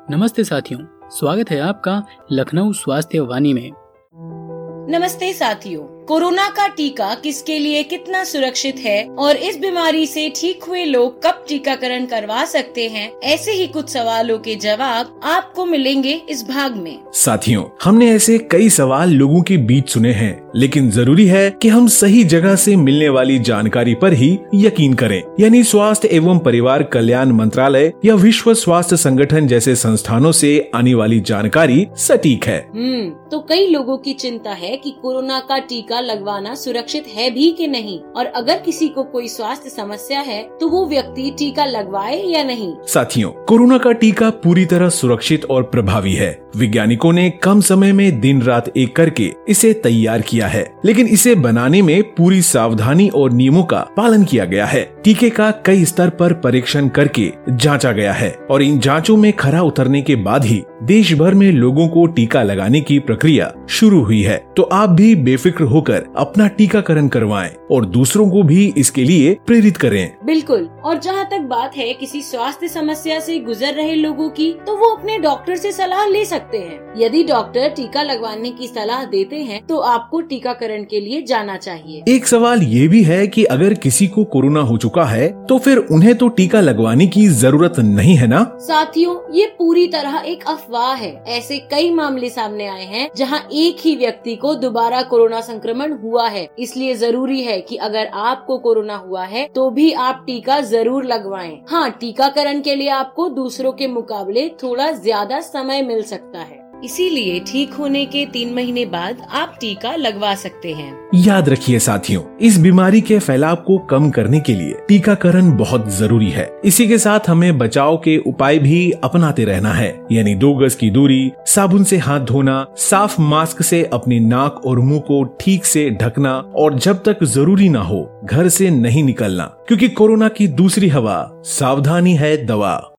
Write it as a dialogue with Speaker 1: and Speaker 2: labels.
Speaker 1: नमस्ते साथियों, स्वागत है आपका लखनऊ स्वास्थ्य वाणी में।
Speaker 2: नमस्ते साथियों, कोरोना का टीका किसके लिए कितना सुरक्षित है और इस बीमारी से ठीक हुए लोग कब टीकाकरण करवा सकते हैं, ऐसे ही कुछ सवालों के जवाब आपको मिलेंगे इस भाग में।
Speaker 3: साथियों, हमने ऐसे कई सवाल लोगों के बीच सुने हैं, लेकिन जरूरी है कि हम सही जगह से मिलने वाली जानकारी पर ही यकीन करें। यानी स्वास्थ्य एवं परिवार कल्याण मंत्रालय या विश्व स्वास्थ्य संगठन जैसे संस्थानों से आने वाली जानकारी सटीक है।
Speaker 2: तो कई लोगों की चिंता है कि कोरोना का टीका लगवाना सुरक्षित है भी कि नहीं, और अगर किसी को कोई स्वास्थ्य समस्या है तो वो व्यक्ति टीका लगवाए या नहीं।
Speaker 3: साथियों, कोरोना का टीका पूरी तरह सुरक्षित और प्रभावी है। वैज्ञानिकों ने कम समय में दिन रात एक करके इसे तैयार किया है, लेकिन इसे बनाने में पूरी सावधानी और नियमों का पालन किया गया है। टीके का कई स्तर पर परीक्षण करके जांचा गया है और इन जांचों में खरा उतरने के बाद ही देश भर में लोगों को टीका लगाने की प्रक्रिया शुरू हुई है। तो आप भी बेफिक्र होकर अपना टीकाकरण करवाएं और दूसरों को भी इसके लिए प्रेरित करें।
Speaker 2: बिल्कुल। और जहाँ तक बात है किसी स्वास्थ्य समस्या से गुजर रहे लोगों की, तो वो अपने डॉक्टर से सलाह ले सकते हैं। यदि डॉक्टर टीका लगवाने की सलाह देते हैं तो आपको टीकाकरण के लिए जाना चाहिए।
Speaker 3: एक सवाल ये भी है कि अगर किसी को कोरोना हो चुका है तो फिर उन्हें तो टीका लगवाने की जरूरत नहीं है ना?
Speaker 2: साथियों, ये पूरी तरह एक अफवाह है। ऐसे कई मामले सामने आए हैं जहां एक ही व्यक्ति को दोबारा कोरोना संक्रमण हुआ है। इसलिए जरूरी है कि अगर आपको कोरोना हुआ है तो भी आप टीका जरूर लगवाएं। हाँ, टीकाकरण के लिए आपको दूसरों के मुकाबले थोड़ा ज्यादा समय मिल सकता है, इसीलिए ठीक होने के 3 महीने बाद आप टीका लगवा सकते हैं।
Speaker 3: याद रखिए साथियों, इस बीमारी के फैलाव को कम करने के लिए टीकाकरण बहुत जरूरी है। इसी के साथ हमें बचाव के उपाय भी अपनाते रहना है, यानी 2 गज की दूरी, साबुन से हाथ धोना, साफ मास्क से अपनी नाक और मुंह को ठीक से ढकना और जब तक जरूरी ना हो घर से नहीं निकलना, क्योंकि कोरोना की दूसरी हवा सावधानी है दवा।